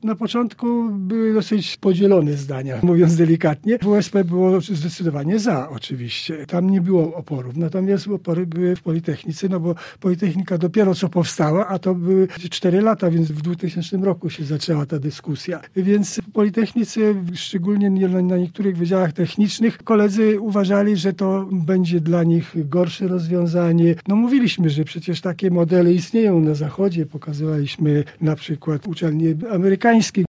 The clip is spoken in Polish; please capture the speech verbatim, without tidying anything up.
Na początku były dosyć podzielone zdania, mówiąc delikatnie. W U S P było zdecydowanie za, oczywiście. Tam nie było oporów. Natomiast opory były w Politechnice, no bo Politechnika dopiero co powstała, a to były cztery lata, więc w dwutysięcznym roku się zaczęła ta dyskusja. Więc w Politechnice, szczególnie na niektórych wydziałach technicznych, koledzy uważali, że to będzie dla nich gorsze rozwiązanie. No mówiliśmy, że przecież takie modele istnieją na Zachodzie. Pokazywaliśmy na przykład uczelnie amerykańskie,